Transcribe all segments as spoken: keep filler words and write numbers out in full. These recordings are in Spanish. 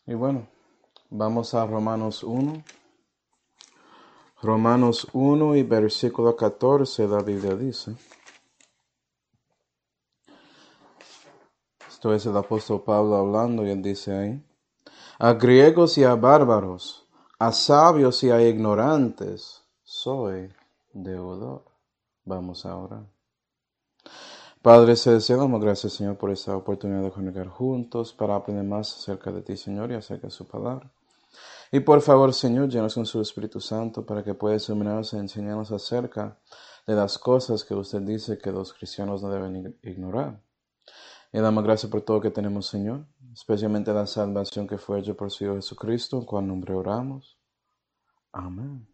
Y bueno, vamos a Romanos uno. Romanos uno y versículo catorce, la Biblia dice. Esto es el apóstol Pablo hablando y él dice ahí. A griegos y a bárbaros, a sabios y a ignorantes, soy deudor. Vamos a orar. Padre celestial, damos gracias, Señor, por esta oportunidad de congregar juntos para aprender más acerca de ti, Señor, y acerca de su palabra. Y por favor, Señor, llenos con su Espíritu Santo para que pueda iluminarnos y enseñarnos acerca de las cosas que usted dice que los cristianos no deben ignorar. Y damos gracias por todo que tenemos, Señor, especialmente la salvación que fue hecha por su Hijo Jesucristo, en cual nombre oramos. Amén.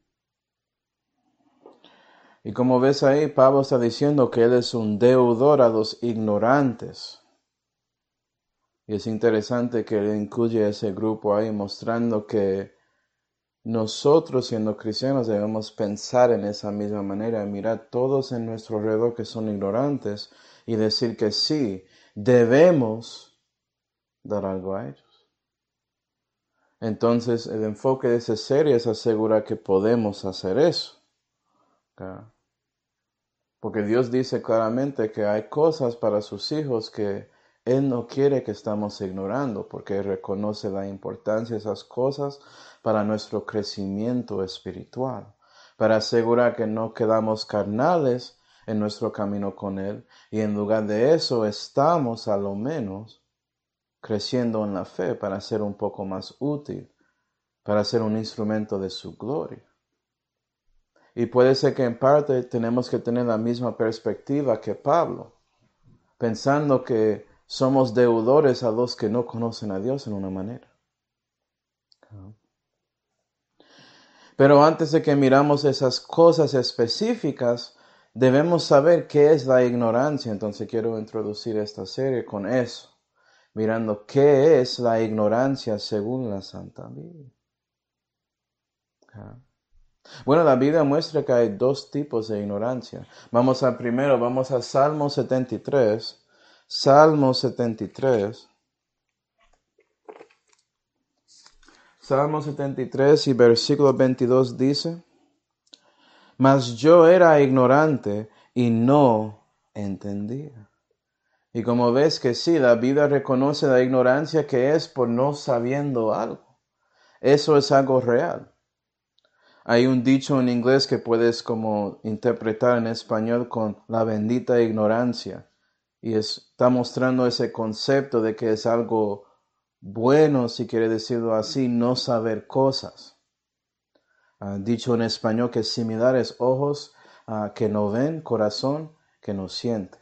Y como ves ahí, Pablo está diciendo que él es un deudor a los ignorantes. Y es interesante que él incluye ese grupo ahí, mostrando que nosotros, siendo cristianos, debemos pensar en esa misma manera, mirar todos en nuestro alrededor que son ignorantes y decir que sí, debemos dar algo a ellos. Entonces, el enfoque de esa serie es asegurar que podemos hacer eso. ¿Okay? Porque Dios dice claramente que hay cosas para sus hijos que Él no quiere que estamos ignorando, porque Él reconoce la importancia de esas cosas para nuestro crecimiento espiritual, para asegurar que no quedamos carnales en nuestro camino con Él, y en lugar de eso estamos a lo menos creciendo en la fe para ser un poco más útil, para ser un instrumento de su gloria. Y puede ser que en parte tenemos que tener la misma perspectiva que Pablo, pensando que somos deudores a los que no conocen a Dios en una manera. Pero antes de que miramos esas cosas específicas, debemos saber qué es la ignorancia. Entonces quiero introducir esta serie con eso, mirando qué es la ignorancia según la Santa Biblia. Bueno, la Biblia muestra que hay dos tipos de ignorancia. Vamos a primero, vamos a Salmo setenta y tres. Salmo setenta y tres. Salmo setenta y tres y versículo veintidós dice: Mas yo era ignorante y no entendía. Y como ves que sí, la Biblia reconoce la ignorancia que es por no sabiendo algo. Eso es algo real. Hay un dicho en inglés que puedes como interpretar en español con la bendita ignorancia. Y está mostrando ese concepto de que es algo bueno, si quiere decirlo así, no saber cosas. Uh, dicho en español que es similar es ojos uh, que no ven, corazón que no siente.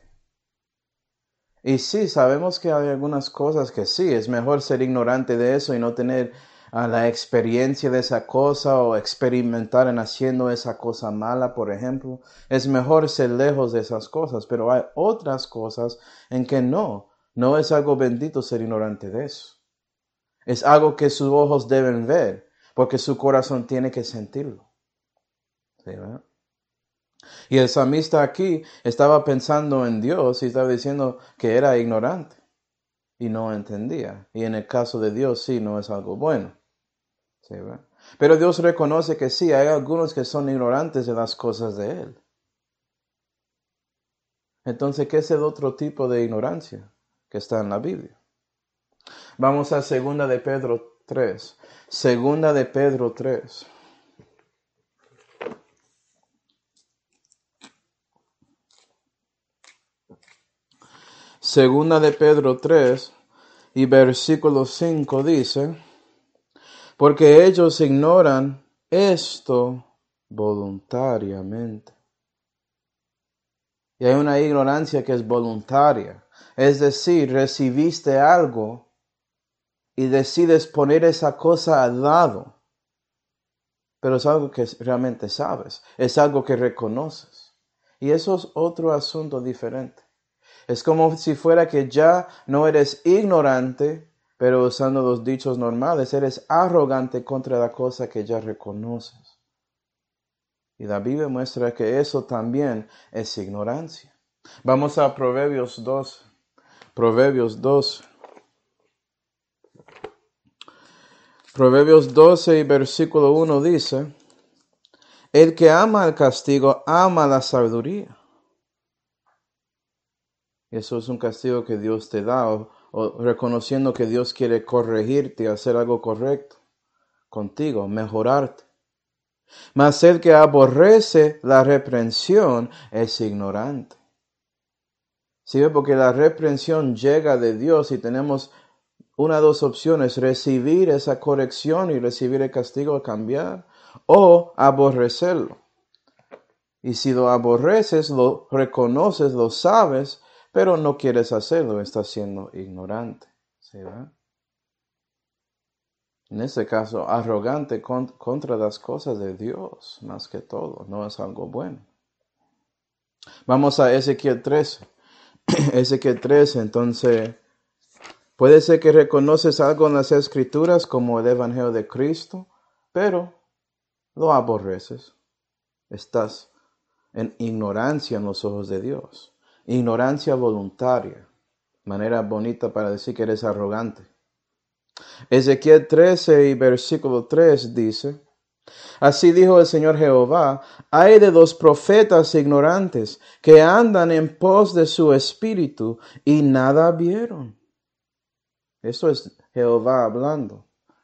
Y sí, sabemos que hay algunas cosas que sí, es mejor ser ignorante de eso y no tener uh, la experiencia de esa cosa o experimentar en haciendo esa cosa mala, por ejemplo. Es mejor ser lejos de esas cosas, pero hay otras cosas en que no, no es algo bendito ser ignorante de eso. Es algo que sus ojos deben ver, porque su corazón tiene que sentirlo. ¿Sí, verdad? Y el salmista aquí estaba pensando en Dios y estaba diciendo que era ignorante y no entendía. Y en el caso de Dios sí, no es algo bueno. ¿Sí, verdad? Pero Dios reconoce que sí, hay algunos que son ignorantes de las cosas de Él. Entonces, ¿qué es el otro tipo de ignorancia que está en la Biblia? Vamos a segunda de Pedro tres. Segunda de Pedro tres. Segunda de Pedro tres y versículo cinco dice: Porque ellos ignoran esto voluntariamente. Y hay una ignorancia que es voluntaria. Es decir, recibiste algo y decides poner esa cosa al lado. Pero es algo que realmente sabes. Es algo que reconoces. Y eso es otro asunto diferente. Es como si fuera que ya no eres ignorante, pero usando los dichos normales, eres arrogante contra la cosa que ya reconoces. Y la Biblia muestra que eso también es ignorancia. Vamos a Proverbios doce. Proverbios doce. Proverbios doce y versículo uno dice, el que ama el castigo ama la sabiduría. Eso es un castigo que Dios te da, o, o reconociendo que Dios quiere corregirte y hacer algo correcto contigo, mejorarte. Mas el que aborrece la reprensión es ignorante. ¿Sí? Porque la reprensión llega de Dios y tenemos una de dos opciones, recibir esa corrección y recibir el castigo a cambiar, o aborrecerlo. Y si lo aborreces, lo reconoces, lo sabes, pero no quieres hacerlo, estás siendo ignorante. ¿Sí, verdad? En este caso, arrogante contra las cosas de Dios, más que todo, no es algo bueno. Vamos a Ezequiel trece. Ezequiel trece, entonces, puede ser que reconoces algo en las Escrituras como el Evangelio de Cristo, pero lo aborreces. Estás en ignorancia en los ojos de Dios. Ignorancia voluntaria. Manera bonita para decir que eres arrogante. Ezequiel trece y versículo tres dice, así dijo el Señor Jehová, hay de los profetas ignorantes que andan en pos de su espíritu y nada vieron. Eso es Jehová hablando.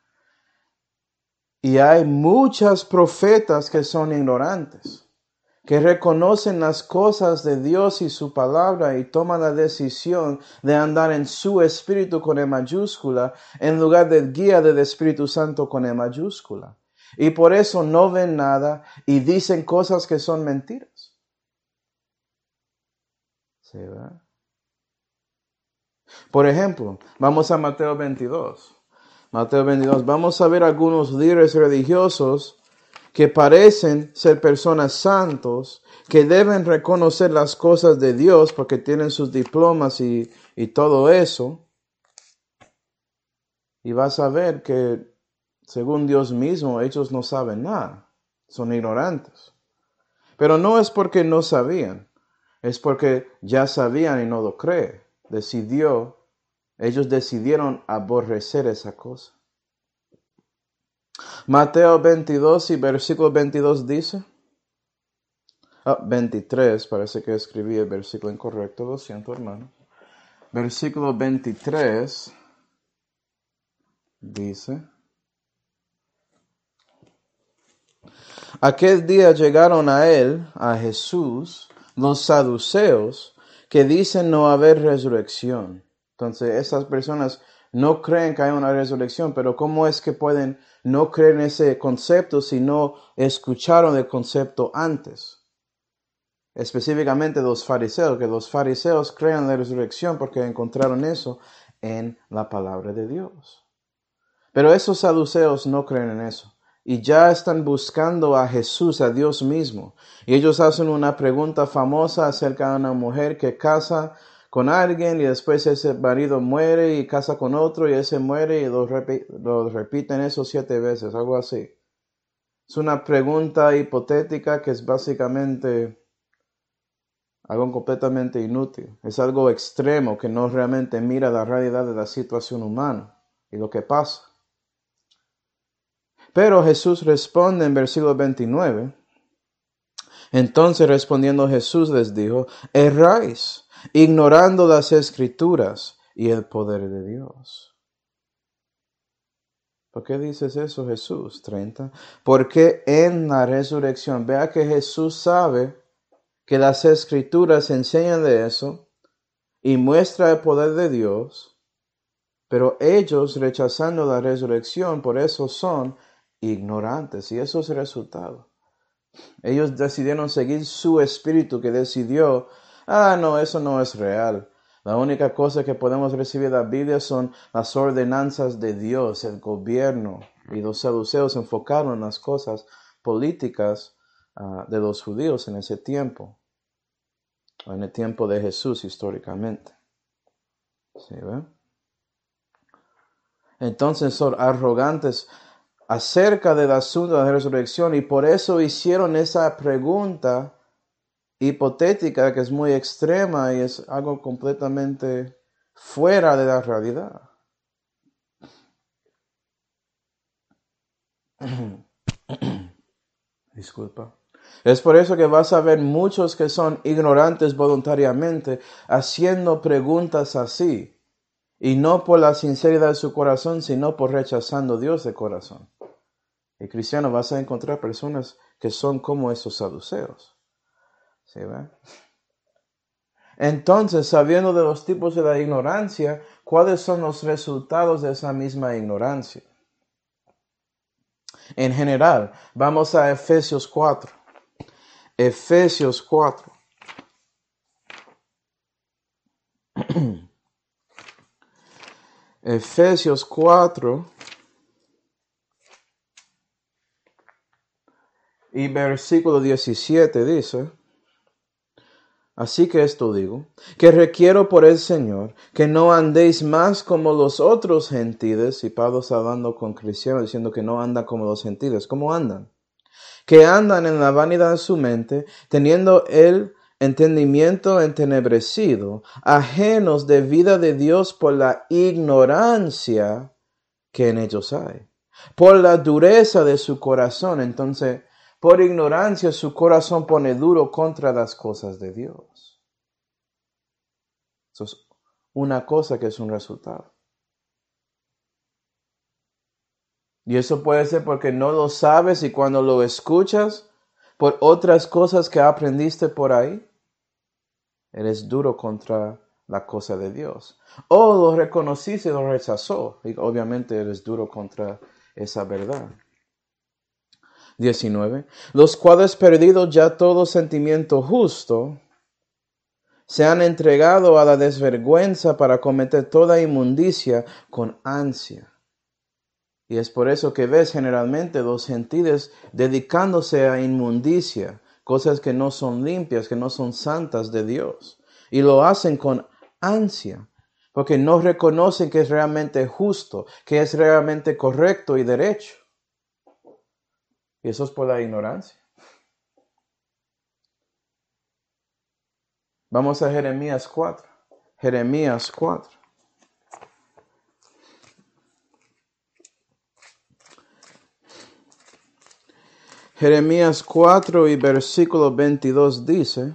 Y hay muchas profetas que son ignorantes, que reconocen las cosas de Dios y su palabra y toman la decisión de andar en su espíritu con E mayúscula en lugar del guía del Espíritu Santo con E mayúscula. Y por eso no ven nada y dicen cosas que son mentiras. ¿Sí, verdad? Por ejemplo, vamos a Mateo veintidós. Mateo veintidós, vamos a ver algunos líderes religiosos que parecen ser personas santos, que deben reconocer las cosas de Dios porque tienen sus diplomas y, y todo eso. Y vas a ver que, según Dios mismo, ellos no saben nada, son ignorantes. Pero no es porque no sabían, es porque ya sabían y no lo creen. Decidió, ellos decidieron aborrecer esa cosa. Mateo veintidós y versículo veintidós dice, ah, veintitrés, parece que escribí el versículo incorrecto, lo siento, hermano. Versículo veintitrés dice, aquel día llegaron a él, a Jesús, los saduceos, que dicen no haber resurrección. Entonces, esas personas no creen que hay una resurrección, pero ¿cómo es que pueden no creer en ese concepto si no escucharon el concepto antes? Específicamente los fariseos, que los fariseos creen en la resurrección porque encontraron eso en la palabra de Dios. Pero esos saduceos no creen en eso. Y ya están buscando a Jesús, a Dios mismo. Y ellos hacen una pregunta famosa acerca de una mujer que casa con alguien y después ese marido muere y casa con otro y ese muere y lo, repi- lo repiten eso siete veces, algo así. Es una pregunta hipotética que es básicamente algo completamente inútil. Es algo extremo que no realmente mira la realidad de la situación humana y lo que pasa. Pero Jesús responde en versículo veintinueve. Entonces respondiendo Jesús les dijo, erráis, ignorando las Escrituras y el poder de Dios. ¿Por qué dices eso, Jesús? treinta. Porque en la resurrección, vea que Jesús sabe que las Escrituras enseñan de eso y muestra el poder de Dios, pero ellos rechazando la resurrección, por eso son ignorantes, y eso es el resultado. Ellos decidieron seguir su espíritu que decidió, ah, no, eso no es real. La única cosa que podemos recibir de la Biblia son las ordenanzas de Dios, el gobierno, y los saduceos enfocaron en las cosas políticas uh, de los judíos en ese tiempo, en el tiempo de Jesús históricamente. ¿Sí, ve? Entonces son arrogantes acerca del asunto de la resurrección y por eso hicieron esa pregunta hipotética que es muy extrema y es algo completamente fuera de la realidad. Disculpa. Es por eso que vas a ver muchos que son ignorantes voluntariamente haciendo preguntas así. Y no por la sinceridad de su corazón, sino por rechazando a Dios de corazón. Y cristiano, vas a encontrar personas que son como esos saduceos. ¿Sí ve? Entonces, sabiendo de los tipos de la ignorancia, ¿cuáles son los resultados de esa misma ignorancia? En general, vamos a Efesios cuatro. Efesios cuatro. Efesios cuatro y versículo diecisiete dice: así que esto digo, que requiero por el Señor que no andéis más como los otros gentiles, y Pablo está hablando con cristianos diciendo que no andan como los gentiles. ¿Cómo andan? Que andan en la vanidad de su mente, teniendo el entendimiento entenebrecido, ajenos de vida de Dios por la ignorancia que en ellos hay, por la dureza de su corazón. Entonces, por ignorancia su corazón pone duro contra las cosas de Dios. Eso es una cosa que es un resultado. Y eso puede ser porque no lo sabes y cuando lo escuchas por otras cosas que aprendiste por ahí, eres duro contra la cosa de Dios. O lo reconociste y lo rechazó. Y obviamente eres duro contra esa verdad. diecinueve. Los cuales perdidos ya todo sentimiento justo, se han entregado a la desvergüenza para cometer toda inmundicia con ansia. Y es por eso que ves generalmente los gentiles dedicándose a inmundicia, cosas que no son limpias, que no son santas de Dios. Y lo hacen con ansia, porque no reconocen que es realmente justo, que es realmente correcto y derecho. Y eso es por la ignorancia. Vamos a Jeremías cuatro. Jeremías cuatro. Jeremías cuatro y versículo veintidós dice: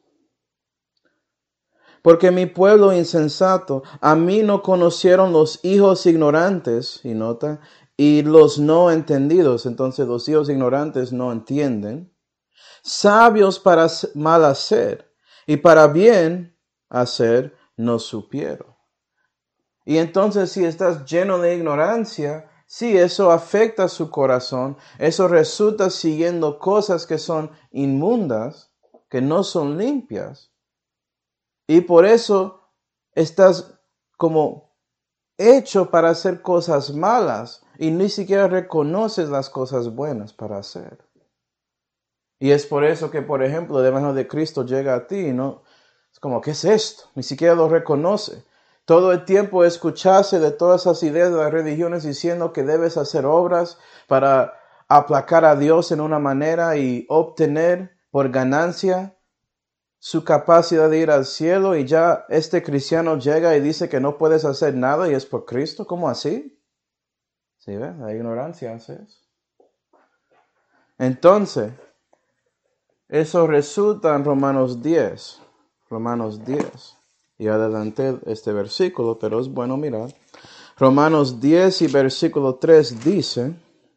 porque mi pueblo insensato, a mí no conocieron los hijos ignorantes, y nota, y los no entendidos. Entonces los hijos ignorantes no entienden. Sabios para mal hacer, y para bien hacer no supieron. Y entonces si estás lleno de ignorancia, sí, eso afecta su corazón, eso resulta siguiendo cosas que son inmundas, que no son limpias. Y por eso estás como hecho para hacer cosas malas y ni siquiera reconoces las cosas buenas para hacer. Y es por eso que, por ejemplo, el Evangelio de Cristo llega a ti, ¿no? Es como, ¿qué es esto? Ni siquiera lo reconoce. Todo el tiempo escuchaste de todas esas ideas de las religiones diciendo que debes hacer obras para aplacar a Dios en una manera y obtener por ganancia su capacidad de ir al cielo, y ya este cristiano llega y dice que no puedes hacer nada y es por Cristo. ¿Cómo así? ¿Sí ves? La ignorancia hace eso. Entonces, eso resulta en Romanos diez. Romanos diez. Y adelanté este versículo, pero es bueno mirar. Romanos diez y versículo tres dice: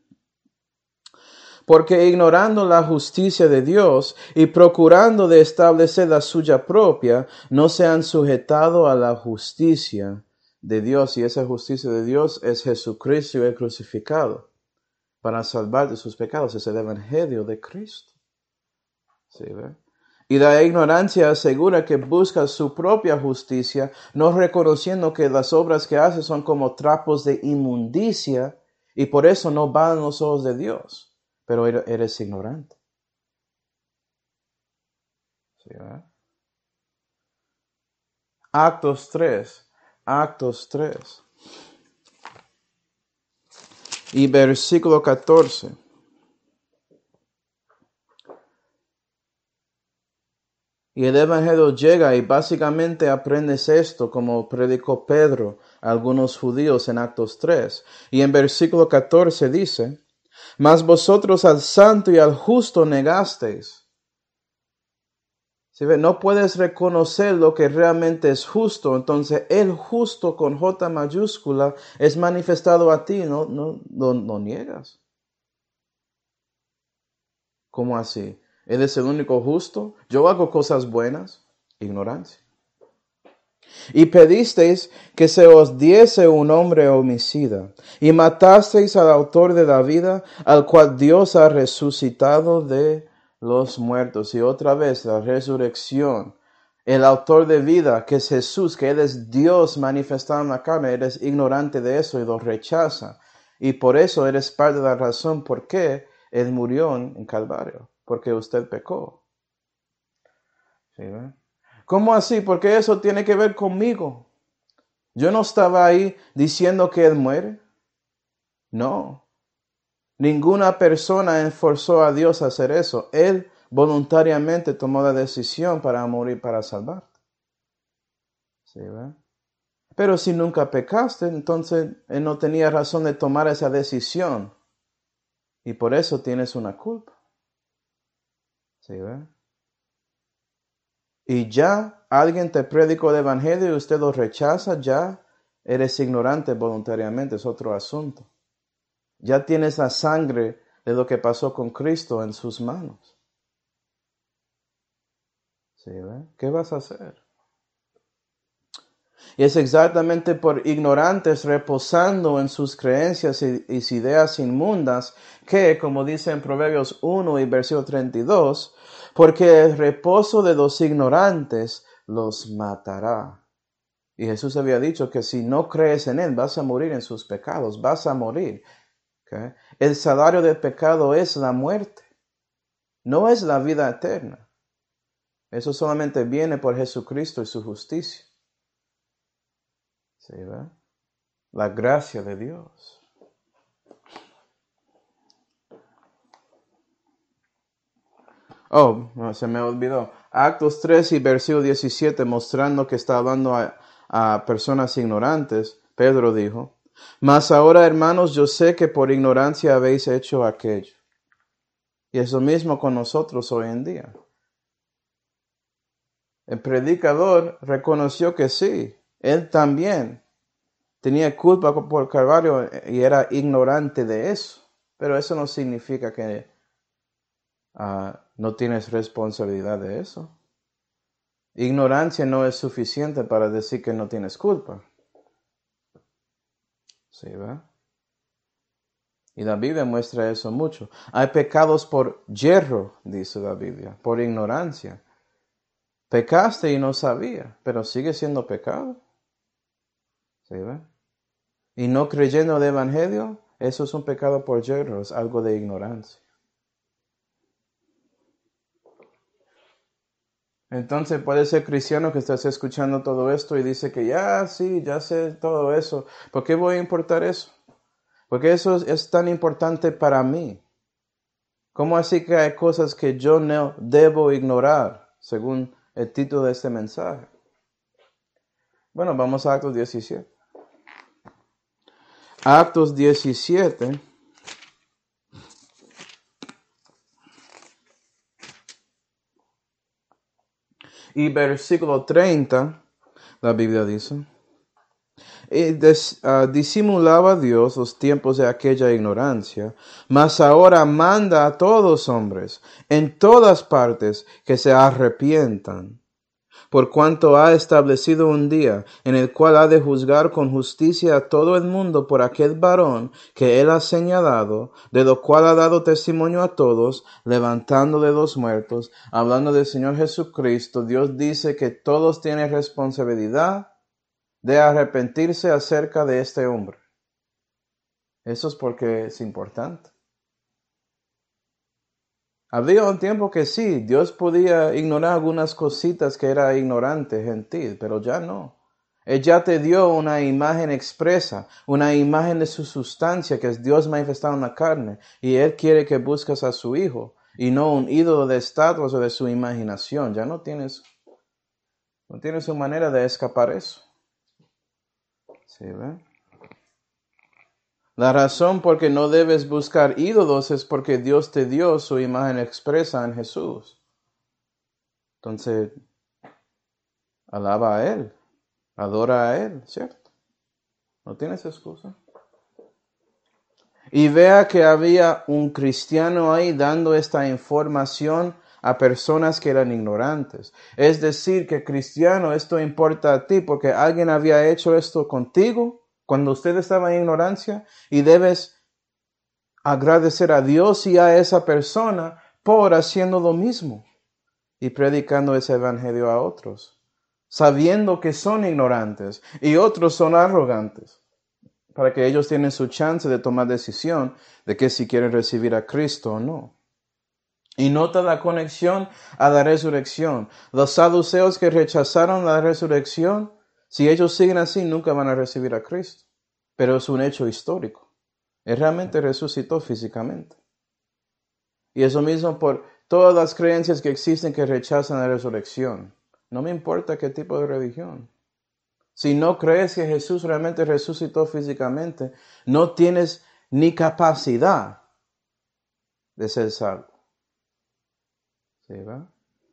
porque ignorando la justicia de Dios y procurando de establecer la suya propia, no se han sujetado a la justicia de Dios. Y esa justicia de Dios es Jesucristo y el crucificado para salvar de sus pecados. Es el evangelio de Cristo. ¿Sí ve? Y la ignorancia asegura que busca su propia justicia, no reconociendo que las obras que hace son como trapos de inmundicia y por eso no van a los ojos de Dios. Pero eres ignorante. ¿Sí, verdad? Actos tres. Actos tres. Y versículo catorce. Y el evangelio llega y básicamente aprendes esto como predicó Pedro a algunos judíos en Actos tres. Y en versículo catorce dice: Mas vosotros al santo y al justo negasteis. ¿Sí ve? No puedes reconocer lo que realmente es justo. Entonces, el justo con J mayúscula es manifestado a ti, no, no, no, no niegas. ¿Cómo así? ¿Él es el único justo? Yo hago cosas buenas. Ignorancia. Y pedisteis que se os diese un hombre homicida, y matasteis al autor de la vida, al cual Dios ha resucitado de los muertos. Y otra vez la resurrección. El autor de vida, que es Jesús, que Él es Dios manifestado en la carne, eres ignorante de eso y lo rechaza. Y por eso eres parte de la razón por qué Él murió en Calvario, porque usted pecó. ¿Sí, ve? ¿Cómo así? Porque eso tiene que ver conmigo. Yo no estaba ahí diciendo que Él muere. No. Ninguna persona forzó a Dios a hacer eso. Él voluntariamente tomó la decisión para morir para salvarte. ¿Sí, ve? Pero si nunca pecaste, entonces Él no tenía razón de tomar esa decisión. Y por eso tienes una culpa. ¿Sí, ve? Y ya alguien te predicó el evangelio y usted lo rechaza, ya eres ignorante voluntariamente, es otro asunto. Ya tienes la sangre de lo que pasó con Cristo en sus manos. ¿Sí, ve? ¿Qué vas a hacer? Y es exactamente por ignorantes reposando en sus creencias y, y ideas inmundas que, como dice en Proverbios uno y versículo treinta y dos, porque el reposo de los ignorantes los matará. Y Jesús había dicho que si no crees en Él, vas a morir en sus pecados, vas a morir. ¿Okay? El salario del pecado es la muerte, no es la vida eterna. Eso solamente viene por Jesucristo y su justicia. ¿Sí, ve? La gracia de Dios. Oh, no, se me olvidó. Actos tres y versículo diecisiete, mostrando que está hablando a, a personas ignorantes. Pedro dijo, mas ahora, hermanos, yo sé que por ignorancia habéis hecho aquello. Y es lo mismo con nosotros hoy en día. El predicador reconoció que sí, él también tenía culpa por Calvario y era ignorante de eso. Pero eso no significa que uh, no tienes responsabilidad de eso. Ignorancia no es suficiente para decir que no tienes culpa. ¿Sí, va? Y la Biblia muestra eso mucho. Hay pecados por yerro, dice la Biblia, por ignorancia. Pecaste y no sabía, pero sigue siendo pecado. ¿Sí, va? Y no creyendo el Evangelio, eso es un pecado por yerro, es algo de ignorancia. Entonces puede ser cristiano que estás escuchando todo esto y dice que ya, sí, ya sé todo eso. ¿Por qué voy a importar eso? Porque eso es, es tan importante para mí. ¿Cómo así que hay cosas que yo no debo ignorar, según el título de este mensaje? Bueno, vamos a Actos diecisiete. Actos diecisiete. Y versículo treinta, la Biblia dice, y des, uh, disimulaba Dios los tiempos de aquella ignorancia, mas ahora manda a todos hombres, en todas partes, que se arrepientan, por cuanto ha establecido un día en el cual ha de juzgar con justicia a todo el mundo por aquel varón que él ha señalado, de lo cual ha dado testimonio a todos, levantando de los muertos. Hablando del Señor Jesucristo, Dios dice que todos tienen responsabilidad de arrepentirse acerca de este hombre. Eso es porque es importante. Había un tiempo que sí, Dios podía ignorar algunas cositas que era ignorante, gentil, pero ya no. Él ya te dio una imagen expresa, una imagen de su sustancia, que es Dios manifestado en la carne, y Él quiere que busques a su Hijo, y no un ídolo de estatuas o de su imaginación. Ya no tienes, no tienes una manera de escapar eso. ¿Sí, ve? La razón por que no debes buscar ídolos es porque Dios te dio su imagen expresa en Jesús. Entonces, alaba a Él, adora a Él, ¿cierto? No tienes excusa. Y vea que había un cristiano ahí dando esta información a personas que eran ignorantes. Es decir, que cristiano, esto importa a ti porque alguien había hecho esto contigo cuando usted estaba en ignorancia y debes agradecer a Dios y a esa persona por haciendo lo mismo y predicando ese evangelio a otros, sabiendo que son ignorantes y otros son arrogantes, para que ellos tienen su chance de tomar decisión de que si quieren recibir a Cristo o no. Y nota la conexión a la resurrección. Los saduceos que rechazaron la resurrección, si ellos siguen así, nunca van a recibir a Cristo. Pero es un hecho histórico. Él realmente resucitó físicamente. Y eso mismo por todas las creencias que existen que rechazan la resurrección. No me importa qué tipo de religión. Si no crees que Jesús realmente resucitó físicamente, no tienes ni capacidad de ser salvo. ¿Sí, va?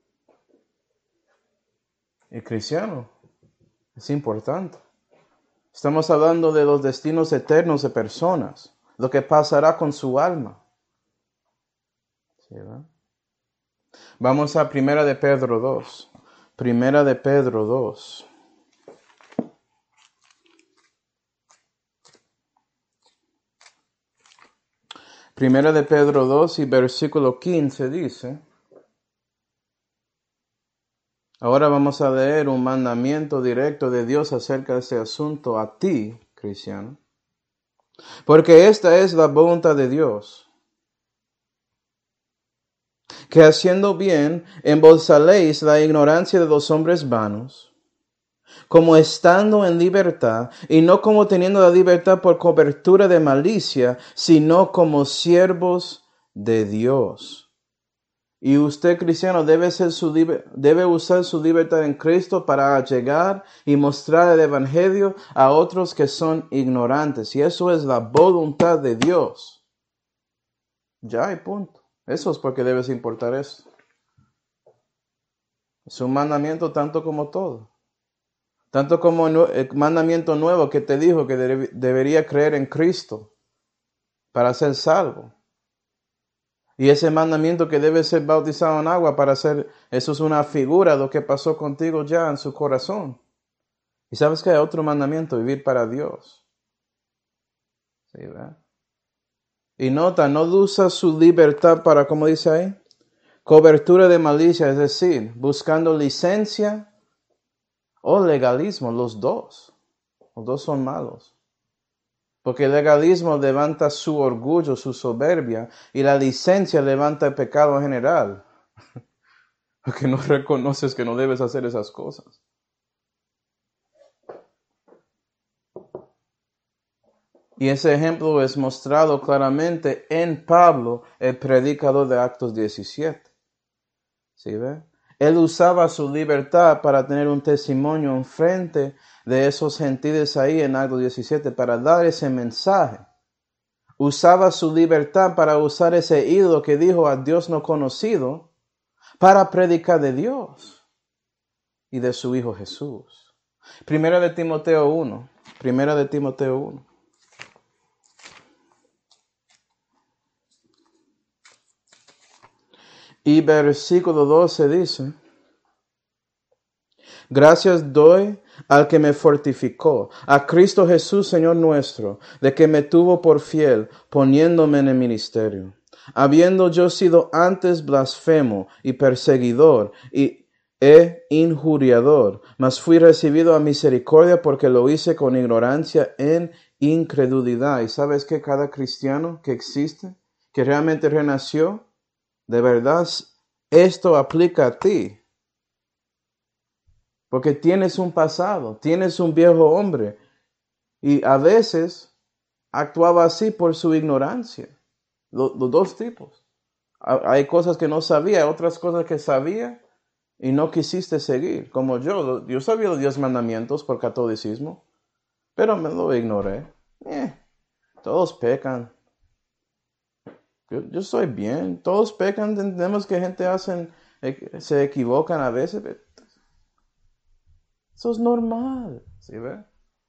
El cristiano es importante. Estamos hablando de los destinos eternos de personas, lo que pasará con su alma. ¿Sí, va? Vamos a Primera de Pedro dos. Primera de Pedro dos. Primera de Pedro dos y versículo quince dice: ahora vamos a leer un mandamiento directo de Dios acerca de este asunto a ti, cristiano. Porque esta es la voluntad de Dios, que haciendo bien embolsaléis la ignorancia de los hombres vanos, como estando en libertad, y no como teniendo la libertad por cobertura de malicia, sino como siervos de Dios. Y usted, cristiano, debe, ser su, debe usar su libertad en Cristo para llegar y mostrar el evangelio a otros que son ignorantes. Y eso es la voluntad de Dios. Ya hay punto. Eso es porque debes importar esto. Es un mandamiento tanto como todo. Tanto como el mandamiento nuevo que te dijo que deb- debería creer en Cristo para ser salvo. Y ese mandamiento que debe ser bautizado en agua para ser, eso es una figura de lo que pasó contigo ya en su corazón. Y sabes que hay otro mandamiento, vivir para Dios. ¿Sí, verdad? Y nota, no usa su libertad para, como dice ahí, cobertura de malicia, es decir, buscando licencia o legalismo, los dos. Los dos son malos. Porque el legalismo levanta su orgullo, su soberbia, y la licencia levanta el pecado general. Porque no reconoces que no debes hacer esas cosas. Y ese ejemplo es mostrado claramente en Pablo, el predicador de Actos diecisiete. ¿Sí ve? Él usaba su libertad para tener un testimonio en frente de esos gentiles ahí en Actos diecisiete, para dar ese mensaje. Usaba su libertad para usar ese ídolo que dijo a Dios no conocido, para predicar de Dios y de su Hijo Jesús. Primera de Timoteo uno. Primera de Timoteo uno. Y versículo doce dice: gracias doy al que me fortificó, a Cristo Jesús, Señor nuestro, de que me tuvo por fiel, poniéndome en el ministerio. Habiendo yo sido antes blasfemo y perseguidor y e injuriador, mas fui recibido a misericordia porque lo hice con ignorancia en incredulidad. ¿Y sabes que cada cristiano que existe, que realmente renació, de verdad, esto aplica a ti? Porque tienes un pasado, tienes un viejo hombre. Y a veces actuaba así por su ignorancia. Los, los dos tipos. Hay cosas que no sabía, otras cosas que sabía y no quisiste seguir. Como yo, yo sabía los diez mandamientos por catolicismo, pero me lo ignoré. Eh. Todos pecan. Yo, yo soy bien. Todos pecan. Entendemos que gente hacen, se equivocan a veces. Eso es normal. ¿Sí ve?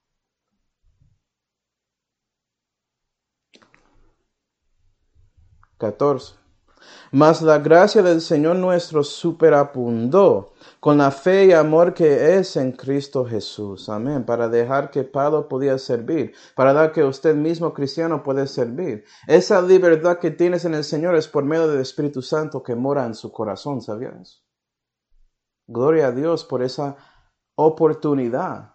catorce. Mas la gracia del Señor nuestro superabundó con la fe y amor que es en Cristo Jesús. Amén. Para dejar que Pablo podía servir. Para dar que usted mismo cristiano puede servir. Esa libertad que tienes en el Señor es por medio del Espíritu Santo que mora en su corazón. ¿Sabías? Gloria a Dios por esa oportunidad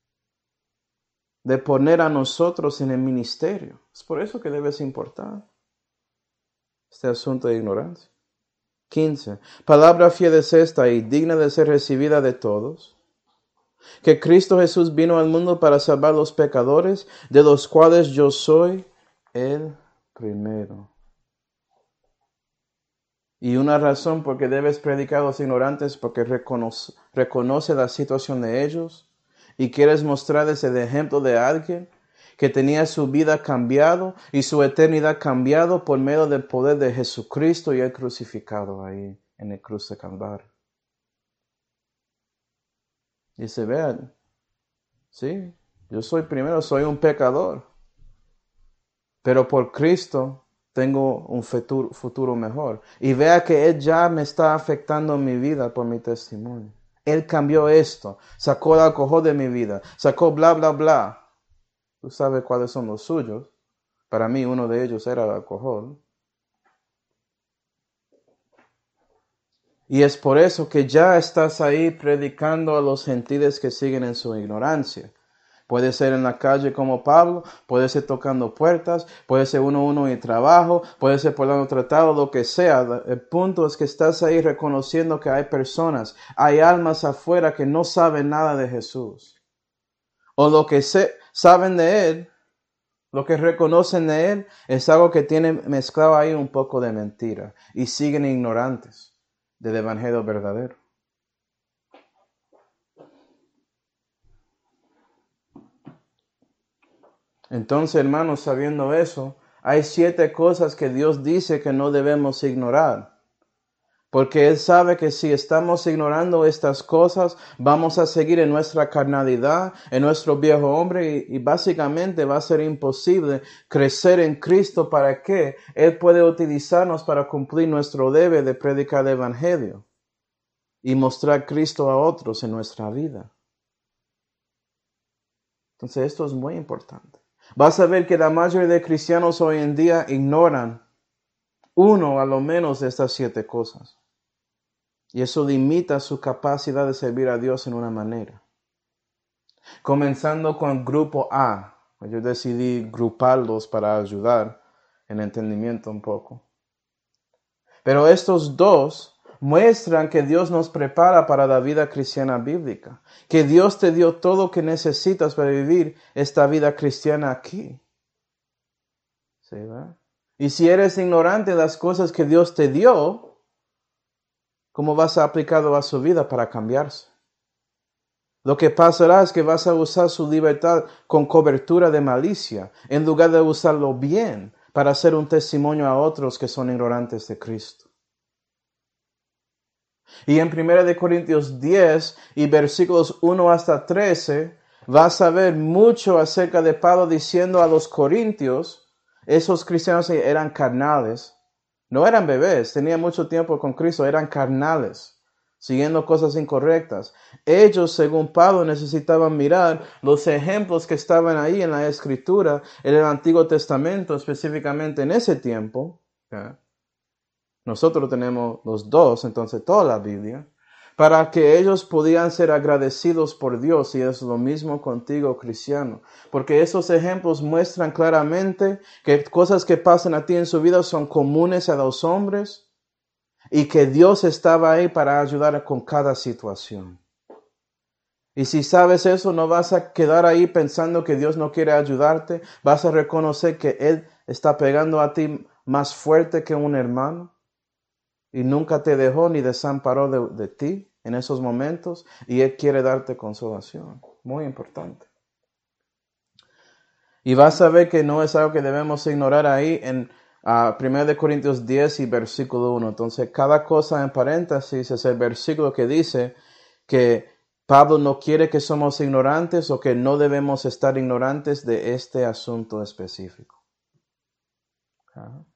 de poner a nosotros en el ministerio. Es por eso que debes importar este asunto de ignorancia. quince. Palabra fiel es esta y digna de ser recibida de todos, que Cristo Jesús vino al mundo para salvar a los pecadores, de los cuales yo soy el primero. Y una razón por que debes predicar a los ignorantes, porque reconoce, reconoce la situación de ellos y quieres mostrarles el ejemplo de alguien que tenía su vida cambiado y su eternidad cambiado por medio del poder de Jesucristo y el crucificado ahí en el cruz de Calvario. Dice, vean, sí, yo soy primero, soy un pecador, pero por Cristo tengo un futuro, futuro mejor. Y vea que Él ya me está afectando mi vida por mi testimonio. Él cambió esto, sacó el alcohol de mi vida, sacó bla, bla, bla. Tú sabes cuáles son los suyos. Para mí uno de ellos era el alcohol. Y es por eso que ya estás ahí predicando a los gentiles que siguen en su ignorancia. Puede ser en la calle como Pablo, puede ser tocando puertas, puede ser uno a uno en trabajo, puede ser por lado tratado, lo que sea. El punto es que estás ahí reconociendo que hay personas, hay almas afuera que no saben nada de Jesús. O lo que se, saben de Él, lo que reconocen de Él, es algo que tiene mezclado ahí un poco de mentira. Y siguen ignorantes del evangelio verdadero. Entonces, hermanos, sabiendo eso, hay siete cosas que Dios dice que no debemos ignorar. Porque Él sabe que si estamos ignorando estas cosas, vamos a seguir en nuestra carnalidad, en nuestro viejo hombre, y, y básicamente va a ser imposible crecer en Cristo para que Él puede utilizarnos para cumplir nuestro deber de predicar el Evangelio y mostrar Cristo a otros en nuestra vida. Entonces esto es muy importante. Vas a ver que la mayoría de cristianos hoy en día ignoran uno a lo menos de estas siete cosas. Y eso limita su capacidad de servir a Dios en una manera. Comenzando con grupo A. Yo decidí gruparlos para ayudar en entendimiento un poco. Pero estos dos muestran que Dios nos prepara para la vida cristiana bíblica. Que Dios te dio todo lo que necesitas para vivir esta vida cristiana aquí. ¿Sí, verdad? Y si eres ignorante de las cosas que Dios te dio, ¿cómo vas a aplicarlo a su vida para cambiarse? Lo que pasará es que vas a usar su libertad con cobertura de malicia, en lugar de usarlo bien para hacer un testimonio a otros que son ignorantes de Cristo. Y en primera de Corintios diez y versículos uno hasta trece, vas a ver mucho acerca de Pablo diciendo a los corintios, esos cristianos eran carnales, no eran bebés, tenían mucho tiempo con Cristo, eran carnales, siguiendo cosas incorrectas. Ellos, según Pablo, necesitaban mirar los ejemplos que estaban ahí en la Escritura, en el Antiguo Testamento, específicamente en ese tiempo. ¿Okay? Nosotros tenemos los dos, entonces toda la Biblia, para que ellos podían ser agradecidos por Dios, y es lo mismo contigo, cristiano. Porque esos ejemplos muestran claramente que cosas que pasan a ti en su vida son comunes a los hombres y que Dios estaba ahí para ayudar con cada situación. Y si sabes eso, no vas a quedar ahí pensando que Dios no quiere ayudarte. Vas a reconocer que Él está pegando a ti más fuerte que un hermano. Y nunca te dejó ni desamparó de, de ti en esos momentos. Y Él quiere darte consolación. Muy importante. Y vas a ver que no es algo que debemos ignorar ahí en uh, primero de Corintios diez y versículo uno. Entonces, cada cosa en paréntesis es el versículo que dice que Pablo no quiere que somos ignorantes o que no debemos estar ignorantes de este asunto específico. Uh-huh.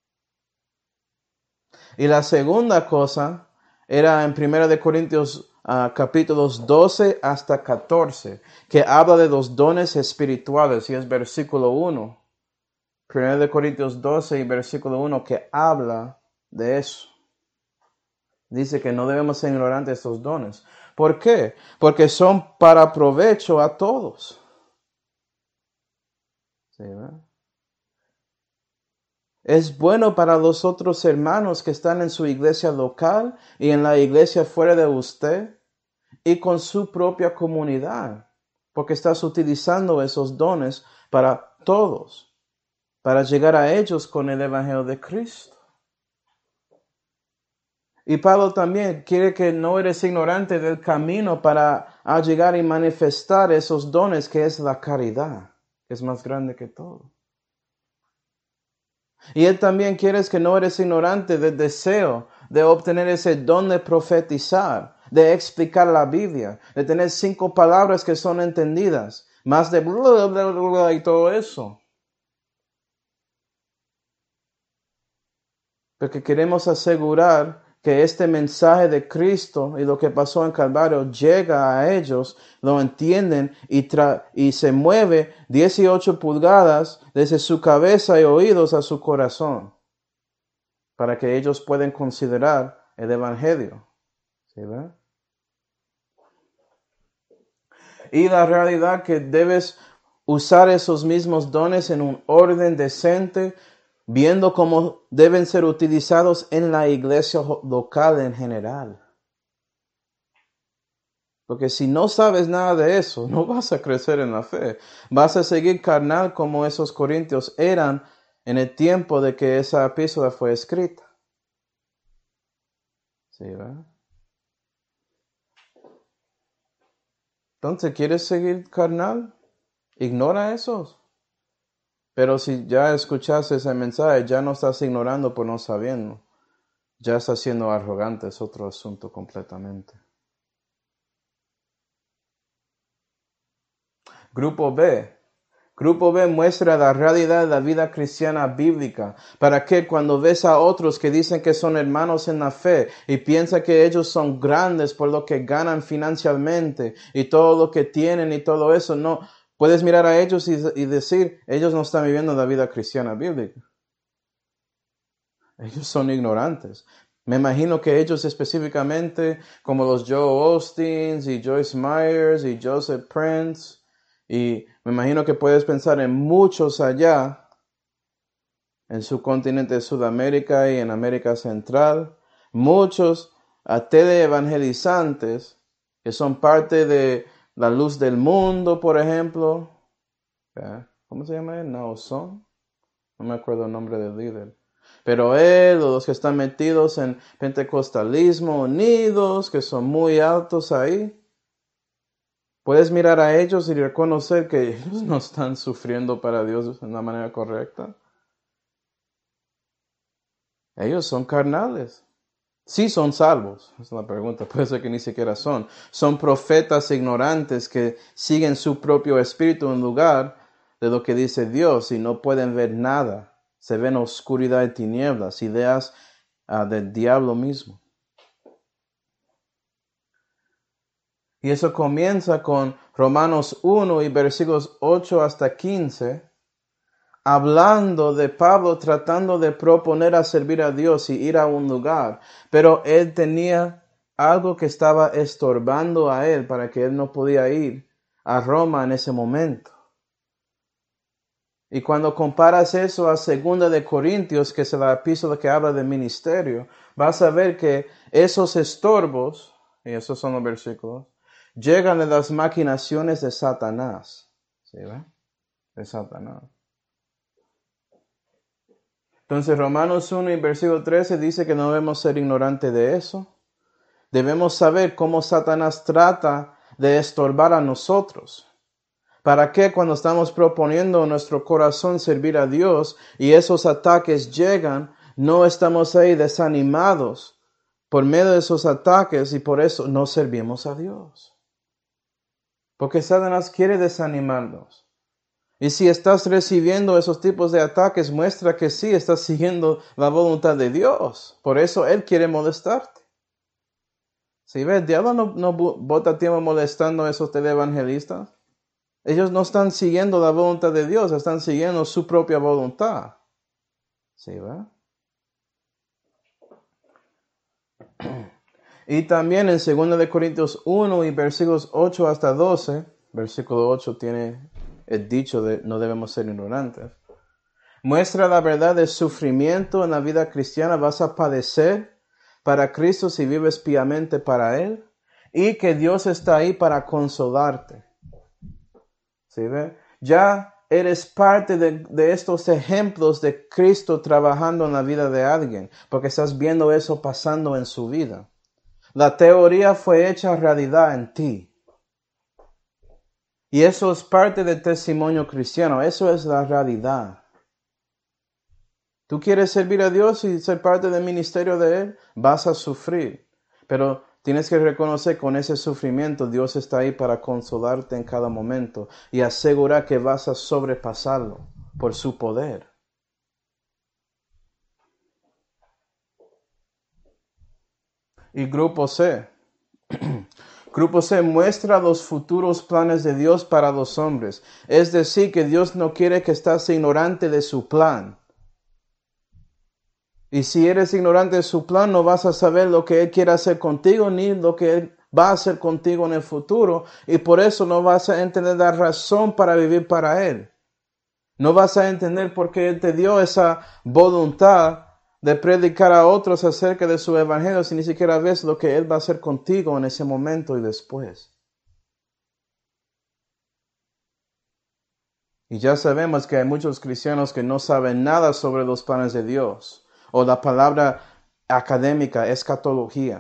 Y la segunda cosa era en primero de Corintios uh, capítulos doce hasta catorce, que habla de los dones espirituales, y es versículo uno. primero de Corintios doce y versículo uno, que habla de eso. Dice que no debemos ser ignorantes de estos dones. ¿Por qué? Porque son para provecho a todos. ¿Sí, verdad? Es bueno para los otros hermanos que están en su iglesia local y en la iglesia fuera de usted y con su propia comunidad, porque estás utilizando esos dones para todos, para llegar a ellos con el evangelio de Cristo. Y Pablo también quiere que no eres ignorante del camino para llegar y manifestar esos dones, que es la caridad, que es más grande que todo. Y él también quiere que no eres ignorante del deseo de obtener ese don de profetizar, de explicar la Biblia, de tener cinco palabras que son entendidas, más de bla, bla, bla, bla y todo eso. Porque queremos asegurar que este mensaje de Cristo y lo que pasó en Calvario llega a ellos, lo entienden y, tra- y se mueve dieciocho pulgadas desde su cabeza y oídos a su corazón, para que ellos puedan considerar el Evangelio. ¿Sí, verdad? Y la realidad que debes usar esos mismos dones en un orden decente, viendo cómo deben ser utilizados en la iglesia local en general. Porque si no sabes nada de eso, no vas a crecer en la fe. Vas a seguir carnal como esos corintios eran en el tiempo de que esa epístola fue escrita. ¿Sí, verdad? Entonces, ¿quieres seguir carnal? Ignora esos. Pero si ya escuchaste ese mensaje, ya no estás ignorando por no sabiendo. Ya estás siendo arrogante, es otro asunto completamente. Grupo B. Grupo B muestra la realidad de la vida cristiana bíblica. Para que cuando ves a otros que dicen que son hermanos en la fe y piensan que ellos son grandes por lo que ganan financieramente y todo lo que tienen y todo eso, no. Puedes mirar a ellos y, y decir, ellos no están viviendo la vida cristiana bíblica. Ellos son ignorantes. Me imagino que ellos específicamente, como los Joe Austin y Joyce Myers y Joseph Prince, y me imagino que puedes pensar en muchos allá, en su continente de Sudamérica y en América Central, muchos teleevangelizantes que son parte de la luz del mundo, por ejemplo. ¿Cómo se llama él? Naoson. No me acuerdo el nombre del líder. Pero él o los que están metidos en pentecostalismo unidos, que son muy altos ahí, puedes mirar a ellos y reconocer que ellos no están sufriendo para Dios de una manera correcta. Ellos son carnales. Sí son salvos, esa es la pregunta, puede ser que ni siquiera son. Son profetas ignorantes que siguen su propio espíritu en lugar de lo que dice Dios y no pueden ver nada. Se ven oscuridad y tinieblas, ideas uh, del diablo mismo. Y eso comienza con Romanos uno y versículos ocho hasta quince, hablando de Pablo tratando de proponer a servir a Dios y ir a un lugar, pero él tenía algo que estaba estorbando a él para que él no podía ir a Roma en ese momento. Y cuando comparas eso a Segunda de Corintios, que es la epístola que habla de ministerio, vas a ver que esos estorbos, y esos son los versículos, llegan de las maquinaciones de Satanás. ¿Sí, ve? De Satanás. Entonces Romanos uno y versículo trece dice que no debemos ser ignorantes de eso. Debemos saber cómo Satanás trata de estorbar a nosotros, ¿Para qué cuando estamos proponiendo en nuestro corazón servir a Dios y esos ataques llegan, no estamos ahí desanimados por medio de esos ataques y por eso no servimos a Dios? Porque Satanás quiere desanimarnos. Y si estás recibiendo esos tipos de ataques, muestra que sí estás siguiendo la voluntad de Dios. Por eso Él quiere molestarte. Si ves, el diablo no, no bota tiempo molestando a esos televangelistas. Ellos no están siguiendo la voluntad de Dios, están siguiendo su propia voluntad. ¿Sí, va? Y también en segunda de Corintios uno y versículos ocho hasta doce, versículo ocho tiene el dicho de no debemos ser ignorantes. Muestra la verdad del sufrimiento en la vida cristiana. Vas a padecer para Cristo si vives piamente para Él. Y que Dios está ahí para consolarte. ¿Sí ve? Ya eres parte de, de estos ejemplos de Cristo trabajando en la vida de alguien. Porque estás viendo eso pasando en su vida. La teoría fue hecha realidad en ti. Y eso es parte del testimonio cristiano. Eso es la realidad. Tú quieres servir a Dios y ser parte del ministerio de Él, vas a sufrir. Pero tienes que reconocer que con ese sufrimiento Dios está ahí para consolarte en cada momento y asegurar que vas a sobrepasarlo por su poder. Y grupo C. Grupo C muestra los futuros planes de Dios para los hombres. Es decir, que Dios no quiere que estés ignorante de su plan. Y si eres ignorante de su plan, no vas a saber lo que Él quiere hacer contigo, ni lo que Él va a hacer contigo en el futuro. Y por eso no vas a entender la razón para vivir para Él. No vas a entender por qué Él te dio esa voluntad de predicar a otros acerca de su evangelio, si ni siquiera ves lo que Él va a hacer contigo en ese momento y después. Y ya sabemos que hay muchos cristianos que no saben nada sobre los planes de Dios, o la palabra académica, escatología.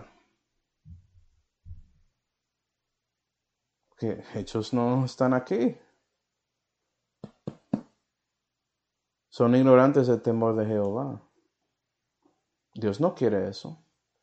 Que hechos no están aquí. Son ignorantes del temor de Jehová. Dios no quiere eso.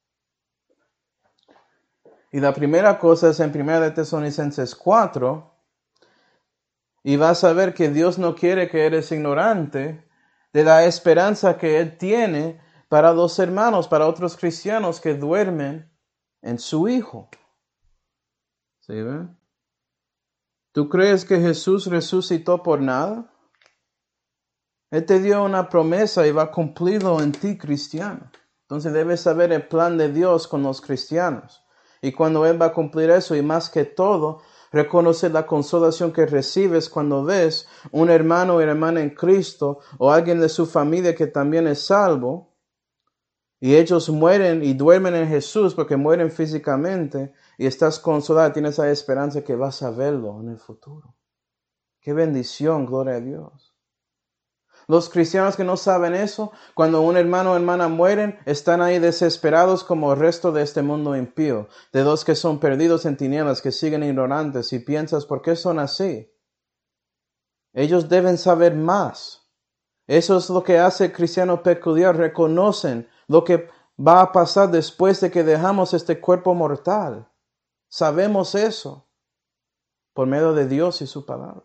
Y la primera cosa es en primera de Tesalonicenses cuatro. Y vas a ver que Dios no quiere que eres ignorante de la esperanza que Él tiene para los hermanos, para otros cristianos que duermen en su Hijo. ¿Sí ven? ¿Tú crees que Jesús resucitó por nada? Él te dio una promesa y va a cumplirlo en ti, cristiano. Entonces debes saber el plan de Dios con los cristianos. Y cuando Él va a cumplir eso, y más que todo, reconocer la consolación que recibes cuando ves un hermano o hermana en Cristo o alguien de su familia que también es salvo, y ellos mueren y duermen en Jesús porque mueren físicamente, y estás consolado, tienes esa esperanza que vas a verlo en el futuro. ¡Qué bendición! Gloria a Dios. Los cristianos que no saben eso, cuando un hermano o hermana mueren, están ahí desesperados como el resto de este mundo impío, de los que son perdidos en tinieblas, que siguen ignorantes, y piensas, ¿por qué son así? Ellos deben saber más. Eso es lo que hace el cristiano peculiar, reconocen lo que va a pasar después de que dejamos este cuerpo mortal. Sabemos eso por medio de Dios y su palabra.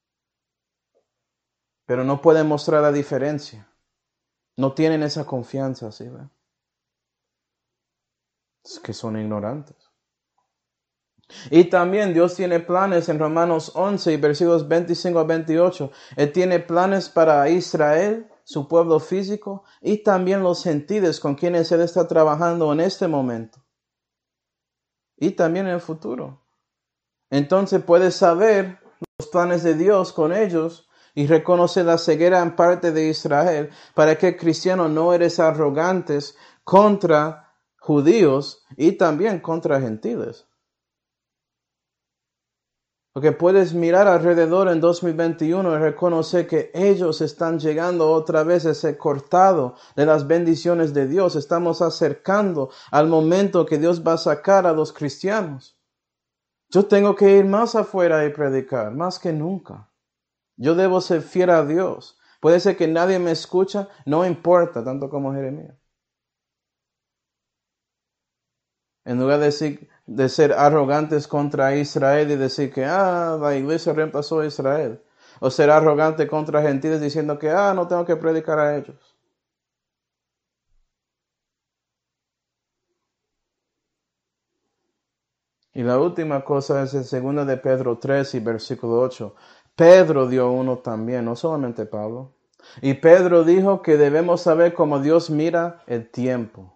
Pero no pueden mostrar la diferencia. No tienen esa confianza, ¿sí? ¿Ve? Es que son ignorantes. Y también Dios tiene planes en Romanos once y versículos veinticinco a veintiocho. Él tiene planes para Israel, su pueblo físico, y también los gentiles con quienes Él está trabajando en este momento. Y también en el futuro. Entonces puedes saber los planes de Dios con ellos y reconoce la ceguera en parte de Israel, para que el cristiano no eres arrogantes contra judíos y también contra gentiles. Porque puedes mirar alrededor en dos mil veintiuno y reconocer que ellos están llegando otra vez a ese cortado de las bendiciones de Dios. Estamos acercando al momento que Dios va a sacar a los cristianos. Yo tengo que ir más afuera y predicar, más que nunca. Yo debo ser fiel a Dios. Puede ser que nadie me escucha, no importa, tanto como Jeremías. En lugar de, decir, de ser arrogantes contra Israel y decir que, ah, la iglesia reemplazó a Israel. O ser arrogante contra gentiles diciendo que, ah, no tengo que predicar a ellos. Y la última cosa es en segunda de Pedro tres y versículo ocho. Pedro dio uno también, no solamente Pablo. Y Pedro dijo que debemos saber cómo Dios mira el tiempo.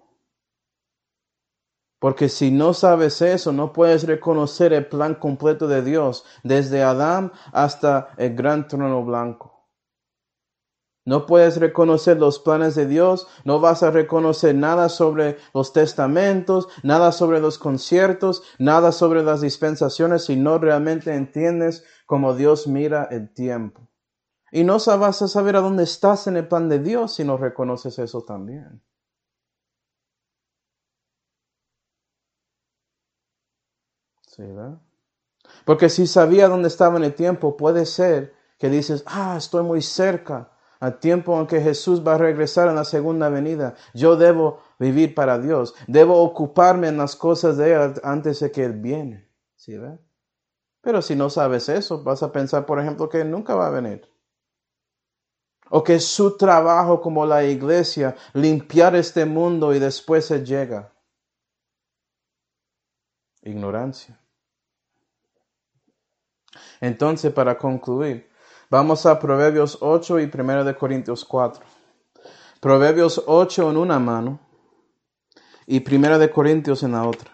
Porque si no sabes eso, no puedes reconocer el plan completo de Dios, desde Adán hasta el gran trono blanco. No puedes reconocer los planes de Dios, no vas a reconocer nada sobre los testamentos, nada sobre los conciertos, nada sobre las dispensaciones si no realmente entiendes cómo Dios mira el tiempo. Y no vas a saber a dónde estás en el plan de Dios si no reconoces eso también. ¿Sí, verdad? Porque si sabía dónde estaba en el tiempo, puede ser que dices, ah, estoy muy cerca al tiempo en que Jesús va a regresar en la segunda venida. Yo debo vivir para Dios. Debo ocuparme en las cosas de Él antes de que Él viene. ¿Sí, verdad? Pero si no sabes eso, vas a pensar, por ejemplo, que Él nunca va a venir. O que es su trabajo como la iglesia, limpiar este mundo y después Él llega. Ignorancia. Entonces, para concluir, vamos a Proverbios ocho y primero de Corintios cuatro. Proverbios ocho en una mano y primero de Corintios en la otra.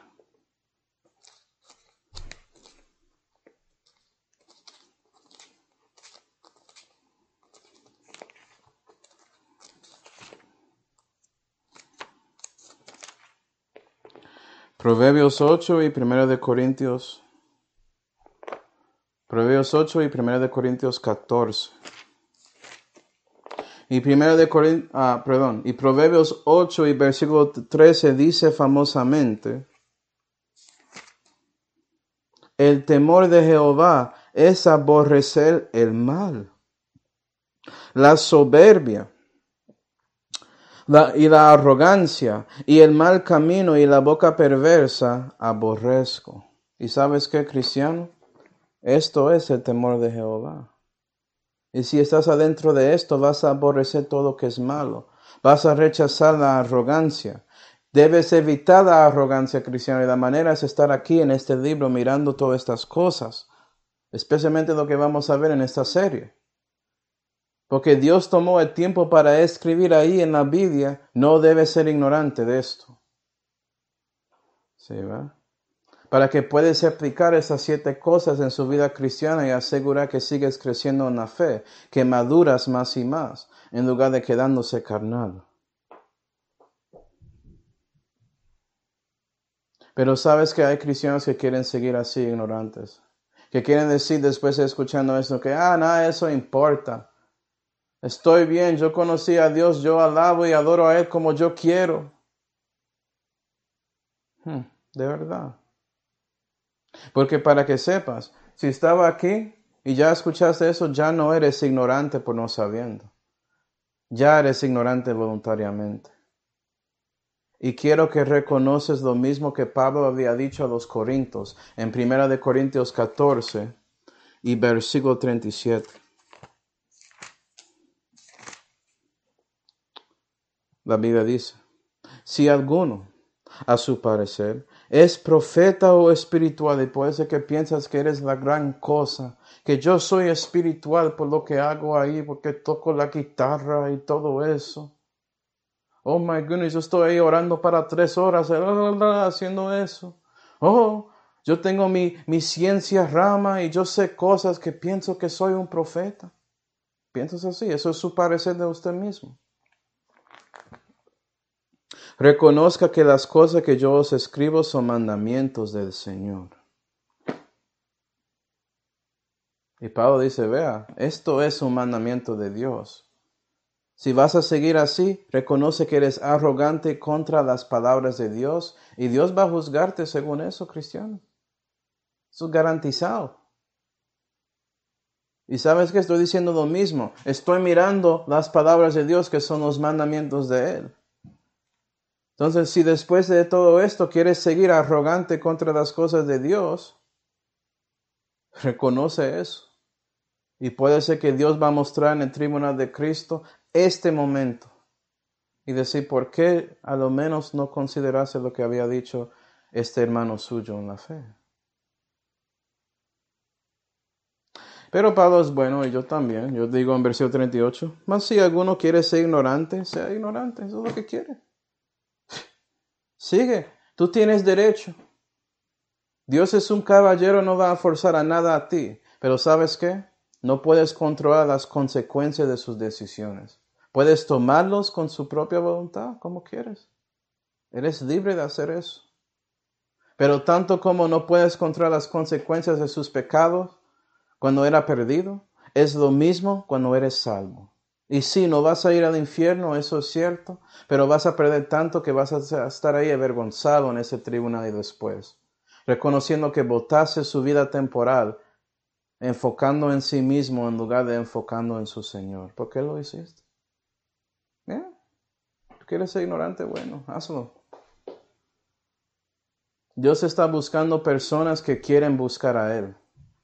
Proverbios ocho y primero de Corintios. Proverbios ocho y primero de Corintios catorce. Y primero de Corintios, ah, perdón, y Proverbios ocho y versículo trece dice famosamente, el temor de Jehová es aborrecer el mal, la soberbia la, y la arrogancia y el mal camino y la boca perversa aborrezco. ¿Y sabes qué, cristiano? Esto es el temor de Jehová. Y si estás adentro de esto, vas a aborrecer todo lo que es malo. Vas a rechazar la arrogancia. Debes evitar la arrogancia cristiana. Y la manera es estar aquí en este libro mirando todas estas cosas. Especialmente lo que vamos a ver en esta serie. Porque Dios tomó el tiempo para escribir ahí en la Biblia. No debes ser ignorante de esto. ¿Sí, va? Para que puedas aplicar esas siete cosas en su vida cristiana y asegurar que sigues creciendo en la fe, que maduras más y más, en lugar de quedándose carnal. Pero sabes que hay cristianos que quieren seguir así, ignorantes, que quieren decir después de escuchando esto que, ah, nada, eso importa. Estoy bien, yo conocí a Dios, yo alabo y adoro a Él como yo quiero. Hmm, de verdad. Porque para que sepas, si estaba aquí y ya escuchaste eso, ya no eres ignorante por no sabiendo. Ya eres ignorante voluntariamente. Y quiero que reconoces lo mismo que Pablo había dicho a los Corintios en primera de Corintios catorce y versículo treinta y siete. La Biblia dice, si alguno, a su parecer, es profeta o espiritual, y puede ser que piensas que eres la gran cosa, que yo soy espiritual por lo que hago ahí, porque toco la guitarra y todo eso. Oh my goodness, yo estoy ahí orando para tres horas, haciendo eso. Oh, yo tengo mi, mi ciencia rama y yo sé cosas que pienso que soy un profeta. ¿Piensas así? Eso es su parecer de usted mismo. Reconozca que las cosas que yo os escribo son mandamientos del Señor. Y Pablo dice, vea, esto es un mandamiento de Dios. Si vas a seguir así, reconoce que eres arrogante contra las palabras de Dios y Dios va a juzgarte según eso, cristiano. Eso es garantizado. Y sabes que estoy diciendo lo mismo. Estoy mirando las palabras de Dios que son los mandamientos de Él. Entonces, si después de todo esto quieres seguir arrogante contra las cosas de Dios, reconoce eso. Y puede ser que Dios va a mostrar en el tribunal de Cristo este momento. Y decir, ¿por qué a lo menos no considerase lo que había dicho este hermano suyo en la fe? Pero Pablo es bueno y yo también. Yo digo en versículo treinta y ocho, mas si alguno quiere ser ignorante, sea ignorante. Eso es lo que quiere. Sigue. Tú tienes derecho. Dios es un caballero, no va a forzar a nada a ti. Pero ¿sabes qué? No puedes controlar las consecuencias de sus decisiones. Puedes tomarlos con su propia voluntad, como quieres. Eres libre de hacer eso. Pero tanto como no puedes controlar las consecuencias de sus pecados cuando era perdido, es lo mismo cuando eres salvo. Y sí, no vas a ir al infierno, eso es cierto, pero vas a perder tanto que vas a estar ahí avergonzado en ese tribunal y después, reconociendo que botaste su vida temporal, enfocando en sí mismo en lugar de enfocando en su Señor. ¿Por qué lo hiciste? ¿Eh? ¿Tú quieres ser ignorante? Bueno, hazlo. Dios está buscando personas que quieren buscar a Él.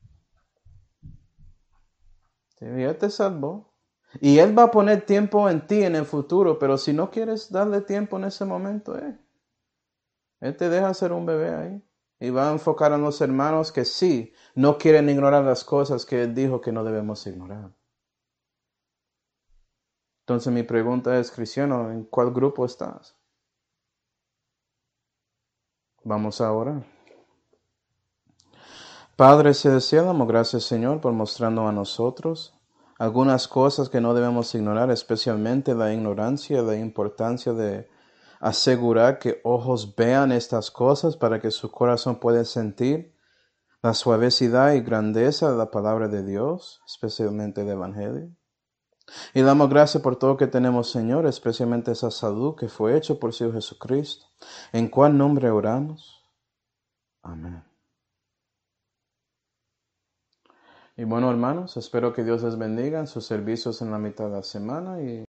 Sí, Él te salvó. Y Él va a poner tiempo en ti en el futuro, pero si no quieres darle tiempo en ese momento, eh, Él te deja ser un bebé ahí. Y va a enfocar a los hermanos que sí, no quieren ignorar las cosas que Él dijo que no debemos ignorar. Entonces mi pregunta es, cristiano, ¿en cuál grupo estás? Vamos a orar. Padre celestial, damos gracias, Señor, por mostrando a nosotros algunas cosas que no debemos ignorar, especialmente la ignorancia, la importancia de asegurar que ojos vean estas cosas para que su corazón pueda sentir la suavidad y grandeza de la palabra de Dios, especialmente el Evangelio. Y damos gracias por todo que tenemos, Señor, especialmente esa salud que fue hecha por su Hijo Jesucristo. ¿En cuál nombre oramos? Amén. Y bueno, hermanos, espero que Dios les bendiga en sus servicios en la mitad de la semana y